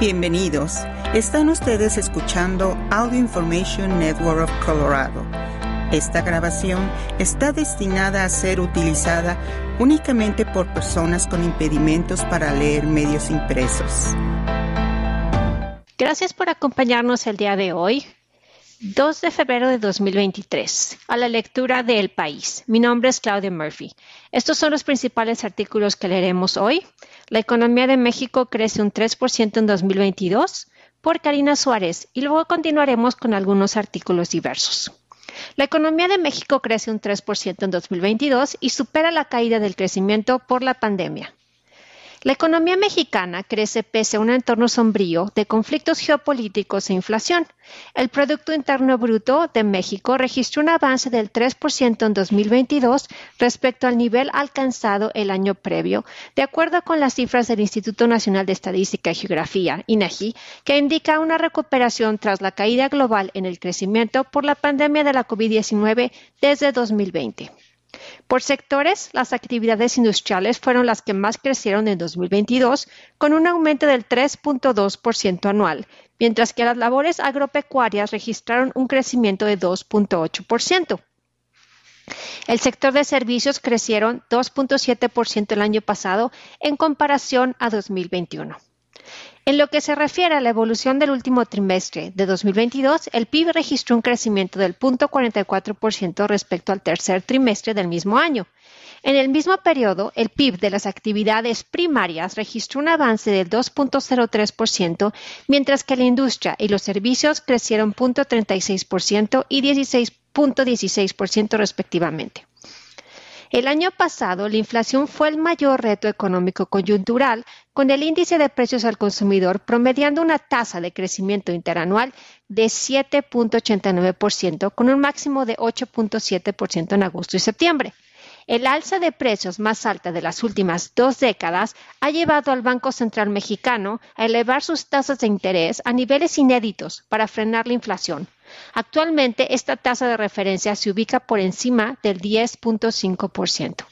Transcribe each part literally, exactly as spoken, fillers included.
Bienvenidos. Están ustedes escuchando Audio Information Network of Colorado. Esta grabación está destinada a ser utilizada únicamente por personas con impedimentos para leer medios impresos. Gracias por acompañarnos el día de hoy, dos de febrero de dos mil veintitrés, a la lectura de El País. Mi nombre es Claudia Murphy. Estos son los principales artículos que leeremos hoy. La economía de México crece un tres por ciento en dos mil veintidós, por Karina Suárez, y luego continuaremos con algunos artículos diversos. La economía de México crece un tres por ciento en dos mil veintidós y supera la caída del crecimiento por la pandemia. La economía mexicana crece pese a un entorno sombrío de conflictos geopolíticos e inflación. El Producto Interno Bruto de México registró un avance del tres por ciento en dos mil veintidós respecto al nivel alcanzado el año previo, de acuerdo con las cifras del Instituto Nacional de Estadística y Geografía, INEGI, que indica una recuperación tras la caída global en el crecimiento por la pandemia de la COVID diecinueve desde dos mil veinte. Por sectores, las actividades industriales fueron las que más crecieron en dos mil veintidós, con un aumento del tres punto dos por ciento anual, mientras que las labores agropecuarias registraron un crecimiento de dos punto ocho por ciento. El sector de servicios crecieron dos punto siete por ciento el año pasado en comparación a dos mil veintiuno. En lo que se refiere a la evolución del último trimestre de dos mil veintidós, el P I B registró un crecimiento del cero punto cuarenta y cuatro por ciento respecto al tercer trimestre del mismo año. En el mismo periodo, el P I B de las actividades primarias registró un avance del dos punto cero tres por ciento, mientras que la industria y los servicios crecieron cero punto treinta y seis por ciento y dieciséis punto dieciséis por ciento respectivamente. El año pasado, la inflación fue el mayor reto económico coyuntural, con el índice de precios al consumidor promediando una tasa de crecimiento interanual de siete punto ochenta y nueve por ciento, con un máximo de ocho punto siete por ciento en agosto y septiembre. El alza de precios más alta de las últimas dos décadas ha llevado al Banco Central Mexicano a elevar sus tasas de interés a niveles inéditos para frenar la inflación. Actualmente, esta tasa de referencia se ubica por encima del diez punto cinco por ciento.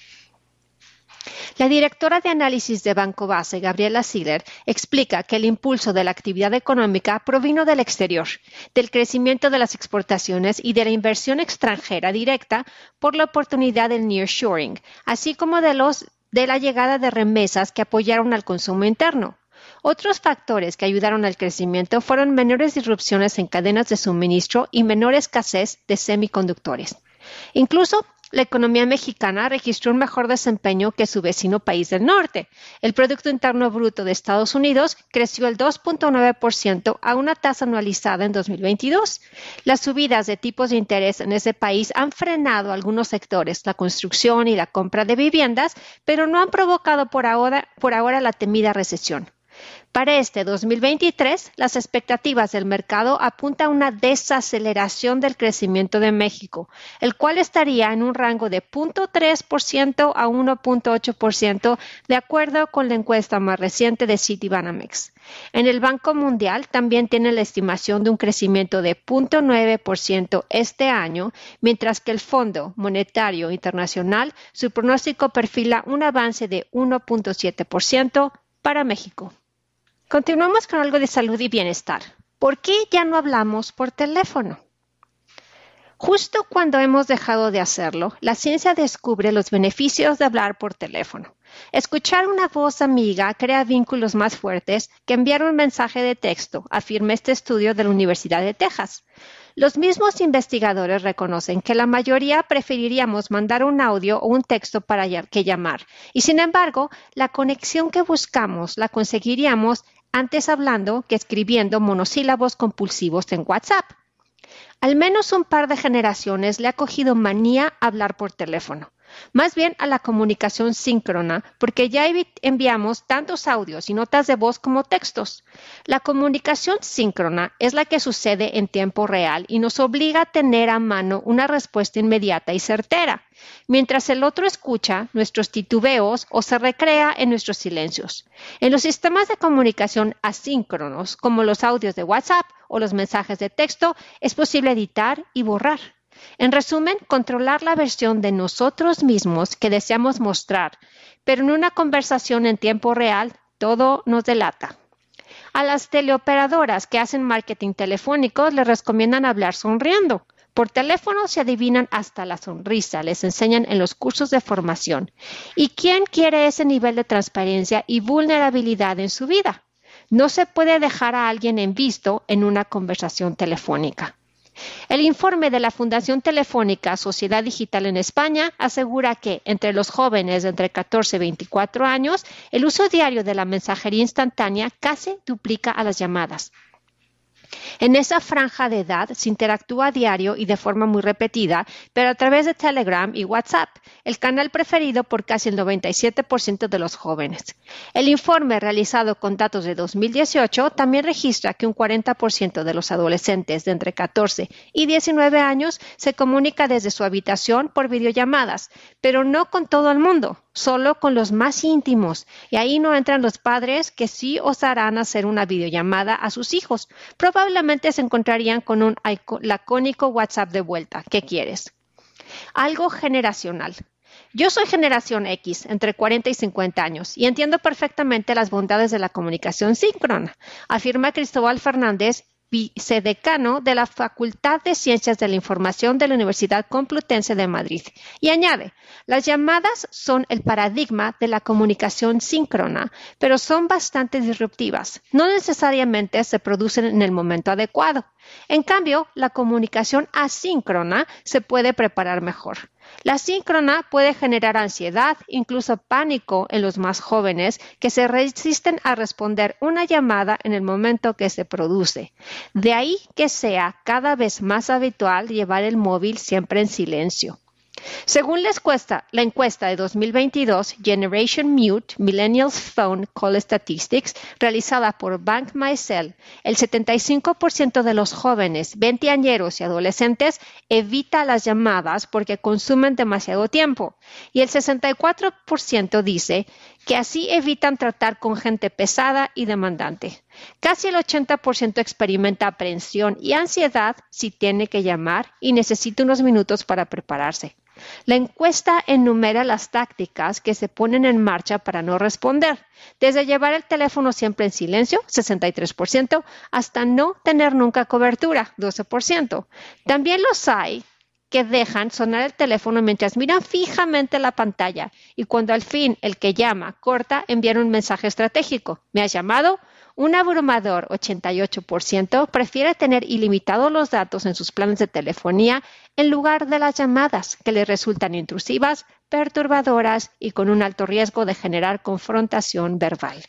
La directora de análisis de Banco Base, Gabriela Siller, explica que el impulso de la actividad económica provino del exterior, del crecimiento de las exportaciones y de la inversión extranjera directa por la oportunidad del nearshoring, así como de, los, de la llegada de remesas que apoyaron al consumo interno. Otros factores que ayudaron al crecimiento fueron menores disrupciones en cadenas de suministro y menor escasez de semiconductores. Incluso, la economía mexicana registró un mejor desempeño que su vecino país del norte. El Producto Interno Bruto de Estados Unidos creció el dos punto nueve por ciento a una tasa anualizada en dos mil veintidós. Las subidas de tipos de interés en ese país han frenado algunos sectores, la construcción y la compra de viviendas, pero no han provocado por ahora, por ahora la temida recesión. Para este dos mil veintitrés, las expectativas del mercado apuntan a una desaceleración del crecimiento de México, el cual estaría en un rango de cero punto tres por ciento a uno punto ocho por ciento, de acuerdo con la encuesta más reciente de Citibanamex. En el Banco Mundial también tiene la estimación de un crecimiento de cero punto nueve por ciento este año, mientras que el Fondo Monetario Internacional, su pronóstico perfila un avance de uno punto siete por ciento para México. Continuamos con algo de salud y bienestar. ¿Por qué ya no hablamos por teléfono? Justo cuando hemos dejado de hacerlo, la ciencia descubre los beneficios de hablar por teléfono. Escuchar una voz amiga crea vínculos más fuertes que enviar un mensaje de texto, afirma este estudio de la Universidad de Texas. Los mismos investigadores reconocen que la mayoría preferiríamos mandar un audio o un texto para que llamar, y sin embargo, la conexión que buscamos la conseguiríamos antes hablando que escribiendo monosílabos compulsivos en WhatsApp. Al menos un par de generaciones le ha cogido manía a hablar por teléfono. Más bien a la comunicación síncrona, porque ya enviamos tantos audios y notas de voz como textos. La comunicación síncrona es la que sucede en tiempo real y nos obliga a tener a mano una respuesta inmediata y certera, mientras el otro escucha nuestros titubeos o se recrea en nuestros silencios. En los sistemas de comunicación asíncronos, como los audios de WhatsApp o los mensajes de texto, es posible editar y borrar. En resumen, controlar la versión de nosotros mismos que deseamos mostrar, pero en una conversación en tiempo real, todo nos delata. A las teleoperadoras que hacen marketing telefónico les recomiendan hablar sonriendo. Por teléfono se adivinan hasta la sonrisa, les enseñan en los cursos de formación. ¿Y quién quiere ese nivel de transparencia y vulnerabilidad en su vida? No se puede dejar a alguien en visto en una conversación telefónica. El informe de la Fundación Telefónica Sociedad Digital en España asegura que entre los jóvenes de entre catorce y veinticuatro años, el uso diario de la mensajería instantánea casi duplica a las llamadas. En esa franja de edad se interactúa a diario y de forma muy repetida, pero a través de Telegram y WhatsApp, el canal preferido por casi el noventa y siete por ciento de los jóvenes. El informe realizado con datos de dos mil dieciocho también registra que un cuarenta por ciento de los adolescentes de entre catorce y diecinueve años se comunica desde su habitación por videollamadas, pero no con todo el mundo, solo con los más íntimos. Y ahí no entran los padres que sí osarán hacer una videollamada a sus hijos. Probablemente se encontrarían con un lacónico WhatsApp de vuelta. ¿Qué quieres? Algo generacional. Yo soy generación X, entre cuarenta y cincuenta años, y entiendo perfectamente las bondades de la comunicación síncrona, afirma Cristóbal Fernández, vicedecano de la Facultad de Ciencias de la Información de la Universidad Complutense de Madrid. Y añade, las llamadas son el paradigma de la comunicación síncrona, pero son bastante disruptivas. No necesariamente se producen en el momento adecuado. En cambio, la comunicación asíncrona se puede preparar mejor. La síncrona puede generar ansiedad, incluso pánico en los más jóvenes que se resisten a responder una llamada en el momento que se produce. De ahí que sea cada vez más habitual llevar el móvil siempre en silencio. Según la encuesta, la encuesta de dos mil veintidós, Generation Mute, Millennials Phone Call Statistics, realizada por Bank MyCell, el setenta y cinco por ciento de los jóvenes, veinteañeros y adolescentes evita las llamadas porque consumen demasiado tiempo, y el sesenta y cuatro por ciento dice que así evitan tratar con gente pesada y demandante. Casi el ochenta por ciento experimenta aprensión y ansiedad si tiene que llamar y necesita unos minutos para prepararse. La encuesta enumera las tácticas que se ponen en marcha para no responder, desde llevar el teléfono siempre en silencio, sesenta y tres por ciento, hasta no tener nunca cobertura, doce por ciento. También los hay que dejan sonar el teléfono mientras miran fijamente la pantalla y cuando al fin el que llama corta, envían un mensaje estratégico. ¿Me has llamado? Un abrumador ochenta y ocho por ciento prefiere tener ilimitados los datos en sus planes de telefonía en lugar de las llamadas, que les resultan intrusivas, perturbadoras y con un alto riesgo de generar confrontación verbal.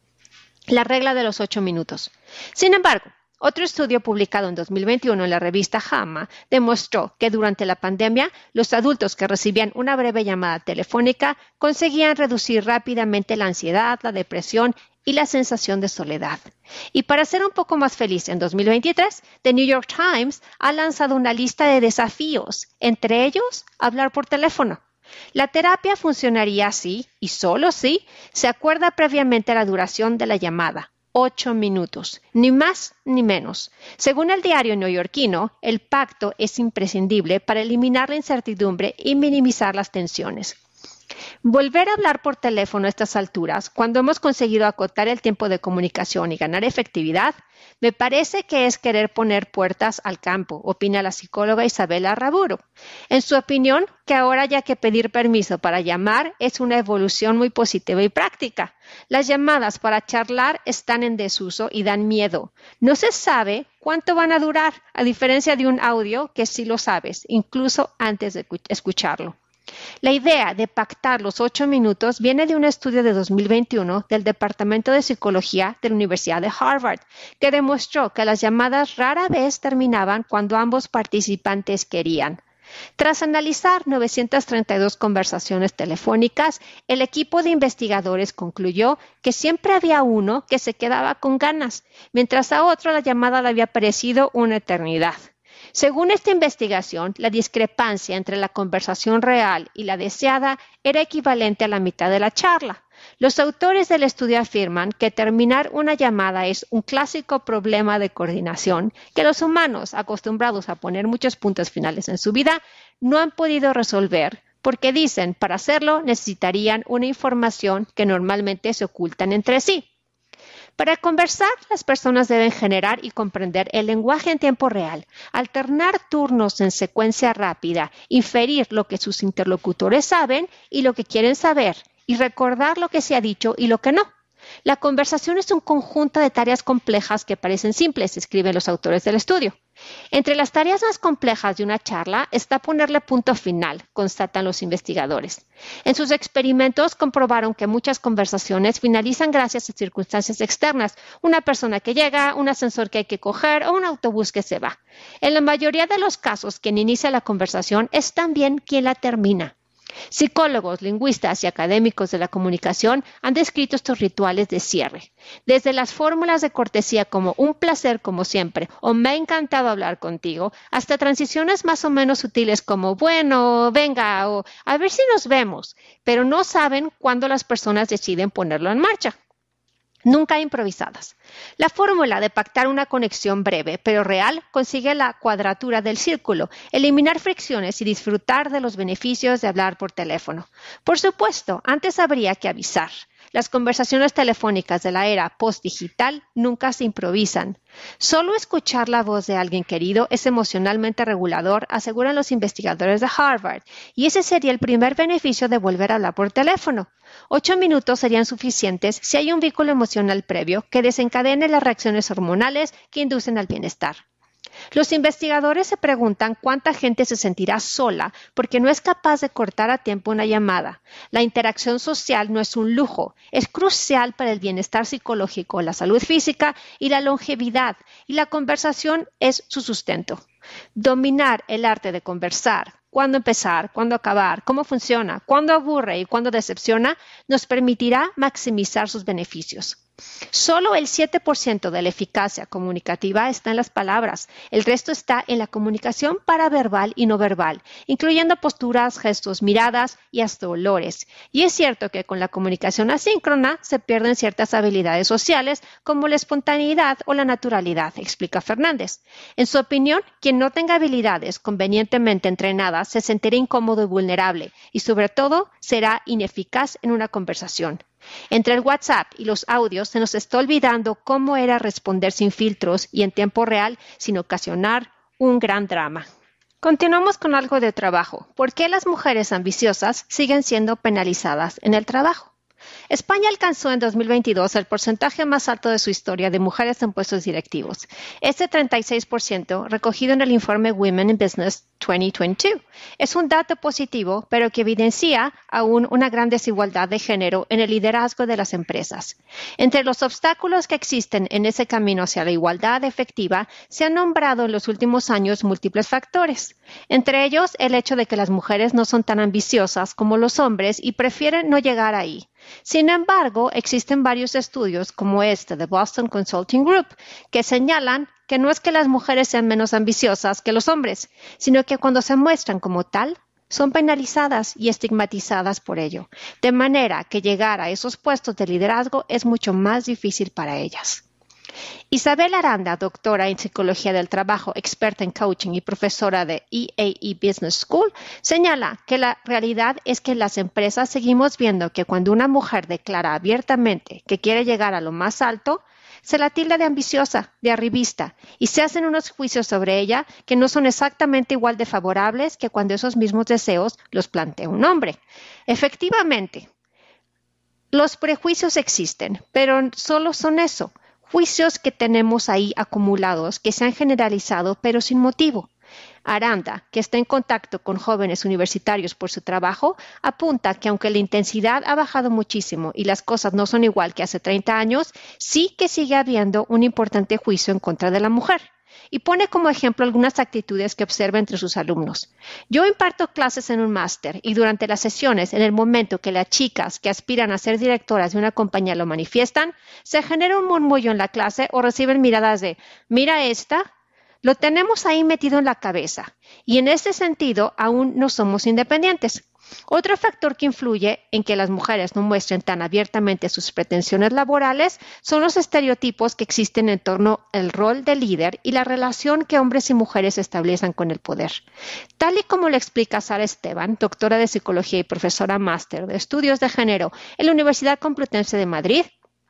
La regla de los ocho minutos. Sin embargo, otro estudio publicado en dos mil veintiuno en la revista JAMA demostró que durante la pandemia los adultos que recibían una breve llamada telefónica conseguían reducir rápidamente la ansiedad, la depresión y la sensación de soledad. Y para ser un poco más feliz, en dos mil veintitrés, The New York Times ha lanzado una lista de desafíos, entre ellos, hablar por teléfono. La terapia funcionaría así, y solo si, se acuerda previamente la duración de la llamada. Ocho minutos, ni más ni menos. Según el diario neoyorquino, el pacto es imprescindible para eliminar la incertidumbre y minimizar las tensiones. Volver a hablar por teléfono a estas alturas, cuando hemos conseguido acotar el tiempo de comunicación y ganar efectividad, me parece que es querer poner puertas al campo, opina la psicóloga Isabela Raburo. En su opinión, que ahora haya que pedir permiso para llamar es una evolución muy positiva y práctica. Las llamadas para charlar están en desuso y dan miedo. No se sabe cuánto van a durar, a diferencia de un audio que sí lo sabes, incluso antes de escucharlo. La idea de pactar los ocho minutos viene de un estudio de dos mil veintiuno del Departamento de Psicología de la Universidad de Harvard, que demostró que las llamadas rara vez terminaban cuando ambos participantes querían. Tras analizar novecientas treinta y dos conversaciones telefónicas, el equipo de investigadores concluyó que siempre había uno que se quedaba con ganas, mientras a otro la llamada le había parecido una eternidad. Según esta investigación, la discrepancia entre la conversación real y la deseada era equivalente a la mitad de la charla. Los autores del estudio afirman que terminar una llamada es un clásico problema de coordinación que los humanos, acostumbrados a poner muchos puntos finales en su vida, no han podido resolver porque dicen para hacerlo necesitarían una información que normalmente se ocultan entre sí. Para conversar, las personas deben generar y comprender el lenguaje en tiempo real, alternar turnos en secuencia rápida, inferir lo que sus interlocutores saben y lo que quieren saber, y recordar lo que se ha dicho y lo que no. La conversación es un conjunto de tareas complejas que parecen simples, escriben los autores del estudio. Entre las tareas más complejas de una charla está ponerle punto final, constatan los investigadores. En sus experimentos comprobaron que muchas conversaciones finalizan gracias a circunstancias externas, una persona que llega, un ascensor que hay que coger o un autobús que se va. En la mayoría de los casos, quien inicia la conversación es también quien la termina. Psicólogos, lingüistas y académicos de la comunicación han descrito estos rituales de cierre. Desde las fórmulas de cortesía como un placer como siempre o me ha encantado hablar contigo, hasta transiciones más o menos sutiles como bueno, venga o a ver si nos vemos, pero no saben cuándo las personas deciden ponerlo en marcha. Nunca improvisadas. La fórmula de pactar una conexión breve pero real consigue la cuadratura del círculo, eliminar fricciones y disfrutar de los beneficios de hablar por teléfono. Por supuesto, antes habría que avisar. Las conversaciones telefónicas de la era postdigital nunca se improvisan. Solo escuchar la voz de alguien querido es emocionalmente regulador, aseguran los investigadores de Harvard, y ese sería el primer beneficio de volver a hablar por teléfono. Ocho minutos serían suficientes si hay un vínculo emocional previo que desencadene las reacciones hormonales que inducen al bienestar. Los investigadores se preguntan cuánta gente se sentirá sola porque no es capaz de cortar a tiempo una llamada. La interacción social no es un lujo, es crucial para el bienestar psicológico, la salud física y la longevidad, y la conversación es su sustento. Dominar el arte de conversar, cuándo empezar, cuándo acabar, cómo funciona, cuándo aburre y cuándo decepciona, nos permitirá maximizar sus beneficios. Solo el siete por ciento de la eficacia comunicativa está en las palabras. El resto está en la comunicación paraverbal y no verbal, incluyendo posturas, gestos, miradas y hasta olores. Y es cierto que con la comunicación asíncrona se pierden ciertas habilidades sociales como la espontaneidad o la naturalidad, explica Fernández. En su opinión, quien no tenga habilidades convenientemente entrenadas se sentirá incómodo y vulnerable y sobre todo será ineficaz en una conversación. Entre el WhatsApp y los audios se nos está olvidando cómo era responder sin filtros y en tiempo real sin ocasionar un gran drama. Continuamos con algo de trabajo. ¿Por qué las mujeres ambiciosas siguen siendo penalizadas en el trabajo? España alcanzó en dos mil veintidós el porcentaje más alto de su historia de mujeres en puestos directivos. Este treinta y seis por ciento, recogido en el informe Women in Business dos mil veintidós, es un dato positivo, pero que evidencia aún una gran desigualdad de género en el liderazgo de las empresas. Entre los obstáculos que existen en ese camino hacia la igualdad efectiva, se han nombrado en los últimos años múltiples factores. Entre ellos, el hecho de que las mujeres no son tan ambiciosas como los hombres y prefieren no llegar ahí. Sin embargo, existen varios estudios como este de Boston Consulting Group que señalan que no es que las mujeres sean menos ambiciosas que los hombres, sino que cuando se muestran como tal, son penalizadas y estigmatizadas por ello, de manera que llegar a esos puestos de liderazgo es mucho más difícil para ellas. Isabel Aranda, doctora en Psicología del Trabajo, experta en coaching y profesora de E A E Business School, señala que la realidad es que en las empresas seguimos viendo que cuando una mujer declara abiertamente que quiere llegar a lo más alto, se la tilda de ambiciosa, de arribista, y se hacen unos juicios sobre ella que no son exactamente igual de favorables que cuando esos mismos deseos los plantea un hombre. Efectivamente, los prejuicios existen, pero solo son eso. Juicios que tenemos ahí acumulados, que se han generalizado, pero sin motivo. Aranda, que está en contacto con jóvenes universitarios por su trabajo, apunta que aunque la intensidad ha bajado muchísimo y las cosas no son igual que hace treinta años, sí que sigue habiendo un importante juicio en contra de la mujer. Y pone como ejemplo algunas actitudes que observa entre sus alumnos. Yo imparto clases en un máster y durante las sesiones, en el momento que las chicas que aspiran a ser directoras de una compañía lo manifiestan, se genera un murmullo en la clase o reciben miradas de «mira esta». Lo tenemos ahí metido en la cabeza y en este sentido aún no somos independientes. Otro factor que influye en que las mujeres no muestren tan abiertamente sus pretensiones laborales son los estereotipos que existen en torno al rol de líder y la relación que hombres y mujeres establecen con el poder. Tal y como lo explica Sara Esteban, doctora de Psicología y profesora máster de Estudios de Género en la Universidad Complutense de Madrid,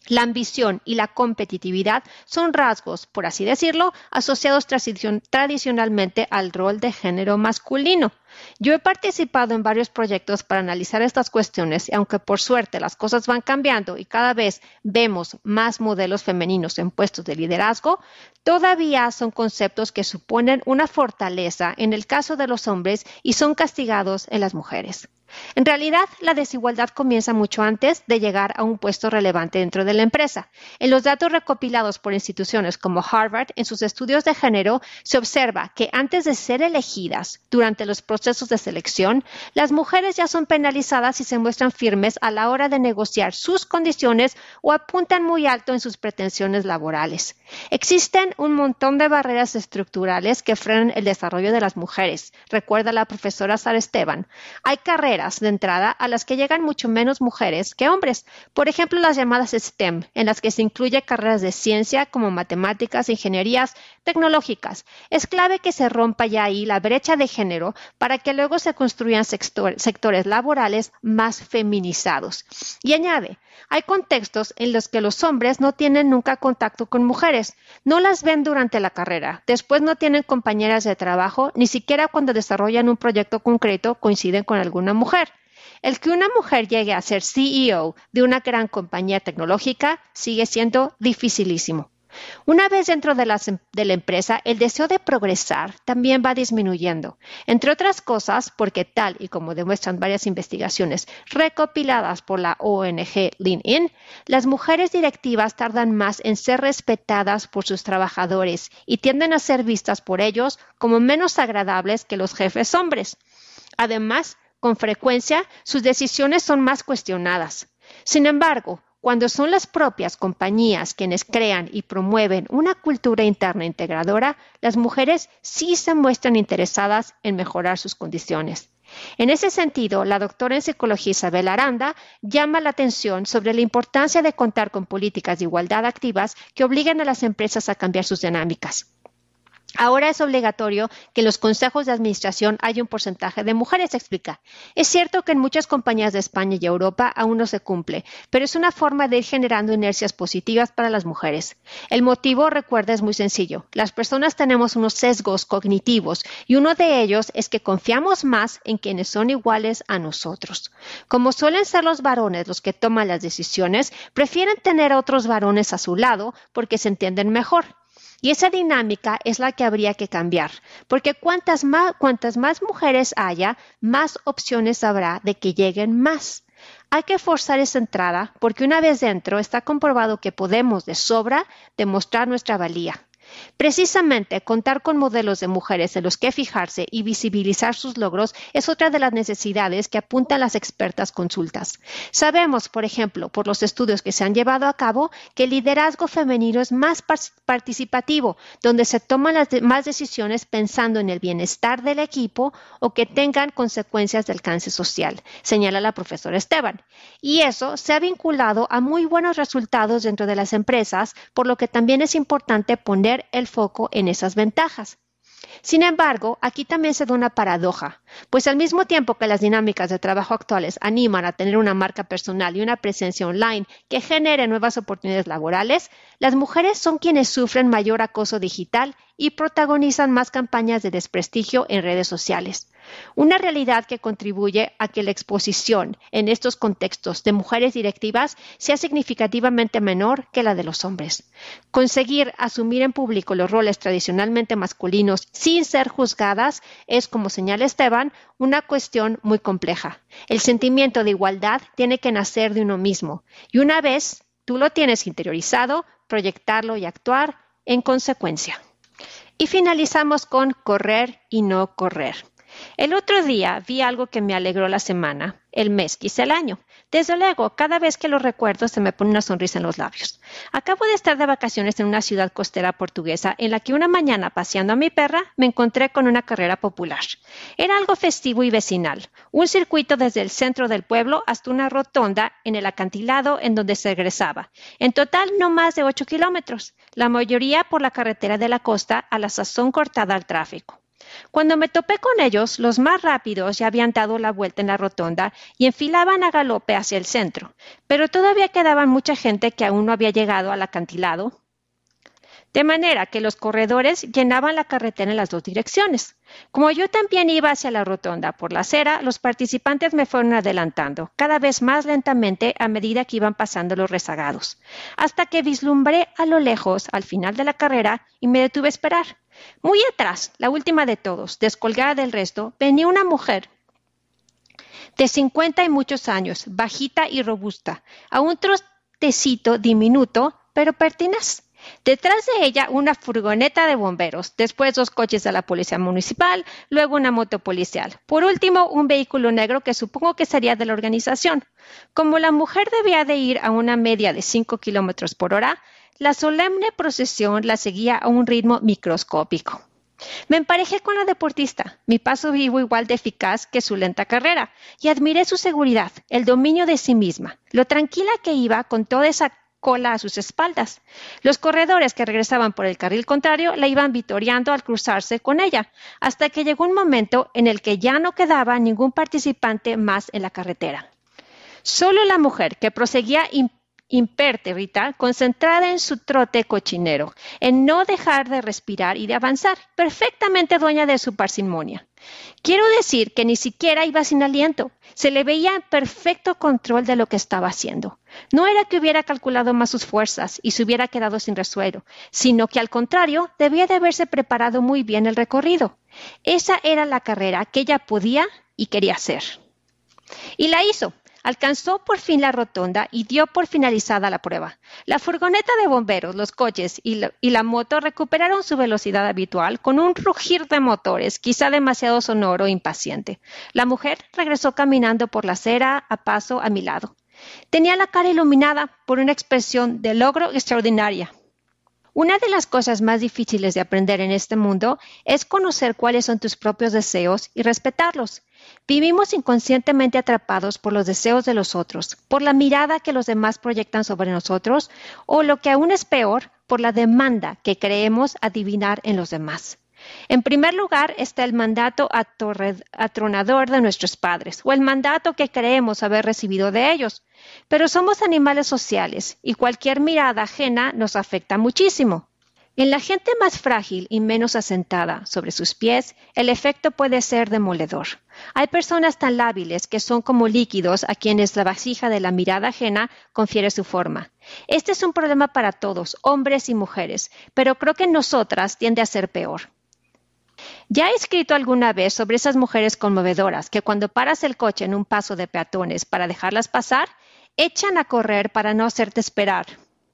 La ambición y la competitividad son rasgos, por así decirlo, asociados tradicion- tradicionalmente al rol de género masculino. Yo he participado en varios proyectos para analizar estas cuestiones y aunque por suerte las cosas van cambiando y cada vez vemos más modelos femeninos en puestos de liderazgo, todavía son conceptos que suponen una fortaleza en el caso de los hombres y son castigados en las mujeres. En realidad, la desigualdad comienza mucho antes de llegar a un puesto relevante dentro de la empresa. En los datos recopilados por instituciones como Harvard en sus estudios de género, se observa que antes de ser elegidas durante los procesos de selección, las mujeres ya son penalizadas si se muestran firmes a la hora de negociar sus condiciones o apuntan muy alto en sus pretensiones laborales. Existen un montón de barreras estructurales que frenan el desarrollo de las mujeres, recuerda la profesora Sara Esteban. Hay carreras de entrada a las que llegan mucho menos mujeres que hombres. Por ejemplo, las llamadas STEM, en las que se incluye carreras de ciencia como matemáticas, ingenierías tecnológicas. Es clave que se rompa ya ahí la brecha de género para que luego se construyan sector, sectores laborales más feminizados. Y añade, hay contextos en los que los hombres no tienen nunca contacto con mujeres, no las ven durante la carrera, después no tienen compañeras de trabajo, ni siquiera cuando desarrollan un proyecto concreto coinciden con alguna mujer. El que una mujer llegue a ser C E O de una gran compañía tecnológica sigue siendo dificilísimo. Una vez dentro de la, de la empresa, el deseo de progresar también va disminuyendo, entre otras cosas porque tal y como demuestran varias investigaciones recopiladas por la O N G LinkedIn, las mujeres directivas tardan más en ser respetadas por sus trabajadores y tienden a ser vistas por ellos como menos agradables que los jefes hombres. Además, con frecuencia, sus decisiones son más cuestionadas. Sin embargo, cuando son las propias compañías quienes crean y promueven una cultura interna integradora, las mujeres sí se muestran interesadas en mejorar sus condiciones. En ese sentido, la doctora en psicología Isabel Aranda llama la atención sobre la importancia de contar con políticas de igualdad activas que obliguen a las empresas a cambiar sus dinámicas. Ahora es obligatorio que en los consejos de administración haya un porcentaje de mujeres, explica. Es cierto que en muchas compañías de España y Europa aún no se cumple, pero es una forma de ir generando inercias positivas para las mujeres. El motivo, recuerda, es muy sencillo. Las personas tenemos unos sesgos cognitivos y uno de ellos es que confiamos más en quienes son iguales a nosotros. Como suelen ser los varones los que toman las decisiones, prefieren tener a otros varones a su lado porque se entienden mejor. Y esa dinámica es la que habría que cambiar, porque cuantas más, cuantas más mujeres haya, más opciones habrá de que lleguen más. Hay que forzar esa entrada porque una vez dentro está comprobado que podemos de sobra demostrar nuestra valía. Precisamente, contar con modelos de mujeres en los que fijarse y visibilizar sus logros es otra de las necesidades que apuntan las expertas consultas. Sabemos, por ejemplo, por los estudios que se han llevado a cabo, que el liderazgo femenino es más participativo, donde se toman las de- más decisiones pensando en el bienestar del equipo o que tengan consecuencias de alcance social, señala la profesora Esteban. Y eso se ha vinculado a muy buenos resultados dentro de las empresas, por lo que también es importante poner el foco en esas ventajas. Sin embargo, aquí también se da una paradoja, pues al mismo tiempo que las dinámicas de trabajo actuales animan a tener una marca personal y una presencia online que genere nuevas oportunidades laborales, las mujeres son quienes sufren mayor acoso digital y protagonizan más campañas de desprestigio en redes sociales. Una realidad que contribuye a que la exposición en estos contextos de mujeres directivas sea significativamente menor que la de los hombres. Conseguir asumir en público los roles tradicionalmente masculinos sin ser juzgadas es, como señala Esteban, una cuestión muy compleja. El sentimiento de igualdad tiene que nacer de uno mismo y una vez tú lo tienes interiorizado, proyectarlo y actuar en consecuencia. Y finalizamos con correr y no correr. El otro día vi algo que me alegró la semana, el mes, quizá el año. Desde luego, cada vez que lo recuerdo se me pone una sonrisa en los labios. Acabo de estar de vacaciones en una ciudad costera portuguesa en la que una mañana, paseando a mi perra, me encontré con una carrera popular. Era algo festivo y vecinal, un circuito desde el centro del pueblo hasta una rotonda en el acantilado en donde se egresaba. En total, no más de ocho kilómetros, la mayoría por la carretera de la costa, a la sazón cortada al tráfico. Cuando me topé con ellos, los más rápidos ya habían dado la vuelta en la rotonda y enfilaban a galope hacia el centro, pero todavía quedaba mucha gente que aún no había llegado al acantilado, de manera que los corredores llenaban la carretera en las dos direcciones. Como yo también iba hacia la rotonda por la acera, los participantes me fueron adelantando, cada vez más lentamente a medida que iban pasando los rezagados, hasta que vislumbré a lo lejos, al final de la carrera, y me detuve a esperar. Muy atrás, la última de todos, descolgada del resto, venía una mujer de cincuenta y muchos años, bajita y robusta, a un trotecito diminuto, pero pertinaz. Detrás de ella una furgoneta de bomberos, después dos coches de la policía municipal, luego una moto policial. Por último, un vehículo negro que supongo que sería de la organización. Como la mujer debía de ir a una media de cinco kilómetros por hora, la solemne procesión la seguía a un ritmo microscópico. Me emparejé con la deportista, mi paso vivo igual de eficaz que su lenta carrera, y admiré su seguridad, el dominio de sí misma, lo tranquila que iba con toda esa cola a sus espaldas. Los corredores que regresaban por el carril contrario la iban vitoreando al cruzarse con ella, hasta que llegó un momento en el que ya no quedaba ningún participante más en la carretera. Solo la mujer, que proseguía impertérrita, concentrada en su trote cochinero, en no dejar de respirar y de avanzar, perfectamente dueña de su parsimonia. Quiero decir que ni siquiera iba sin aliento. Se le veía en perfecto control de lo que estaba haciendo. No era que hubiera calculado más sus fuerzas y se hubiera quedado sin resuello, sino que al contrario, debía de haberse preparado muy bien el recorrido. Esa era la carrera que ella podía y quería hacer. Y la hizo. Alcanzó por fin la rotonda y dio por finalizada la prueba. La furgoneta de bomberos, los coches y la, y la moto recuperaron su velocidad habitual con un rugir de motores, quizá demasiado sonoro e impaciente. La mujer regresó caminando por la acera a paso a mi lado. Tenía la cara iluminada por una expresión de logro extraordinaria. Una de las cosas más difíciles de aprender en este mundo es conocer cuáles son tus propios deseos y respetarlos. Vivimos inconscientemente atrapados por los deseos de los otros, por la mirada que los demás proyectan sobre nosotros o, lo que aún es peor, por la demanda que creemos adivinar en los demás. En primer lugar está el mandato atronador de nuestros padres o el mandato que creemos haber recibido de ellos. Pero somos animales sociales y cualquier mirada ajena nos afecta muchísimo. En la gente más frágil y menos asentada sobre sus pies, el efecto puede ser demoledor. Hay personas tan lábiles que son como líquidos a quienes la vasija de la mirada ajena confiere su forma. Este es un problema para todos, hombres y mujeres, pero creo que en nosotras tiende a ser peor. Ya he escrito alguna vez sobre esas mujeres conmovedoras que cuando paras el coche en un paso de peatones para dejarlas pasar, echan a correr para no hacerte esperar.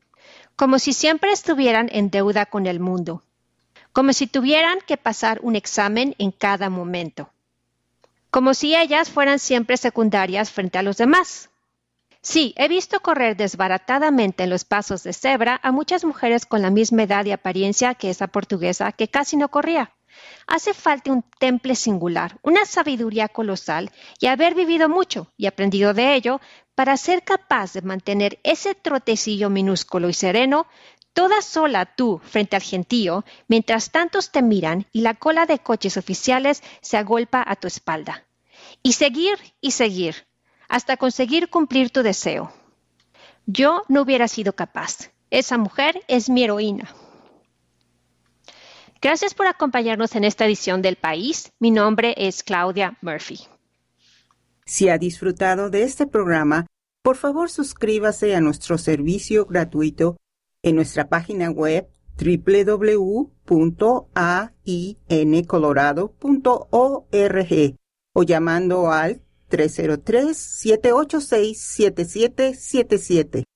Como si siempre estuvieran en deuda con el mundo, como si tuvieran que pasar un examen en cada momento, como si ellas fueran siempre secundarias frente a los demás. Sí, he visto correr desbaratadamente en los pasos de cebra a muchas mujeres con la misma edad y apariencia que esa portuguesa que casi no corría. Hace falta un temple singular, una sabiduría colosal y haber vivido mucho y aprendido de ello para ser capaz de mantener ese trotecillo minúsculo y sereno, toda sola tú frente al gentío, mientras tantos te miran y la cola de coches oficiales se agolpa a tu espalda. Y seguir y seguir, hasta conseguir cumplir tu deseo. Yo no hubiera sido capaz. Esa mujer es mi heroína. Gracias por acompañarnos en esta edición del País. Mi nombre es Claudia Murphy. Si ha disfrutado de este programa, por favor suscríbase a nuestro servicio gratuito en nuestra página web doble u doble u doble u punto a i n colorado punto org o llamando al tres cero tres, siete ocho seis, siete siete siete siete.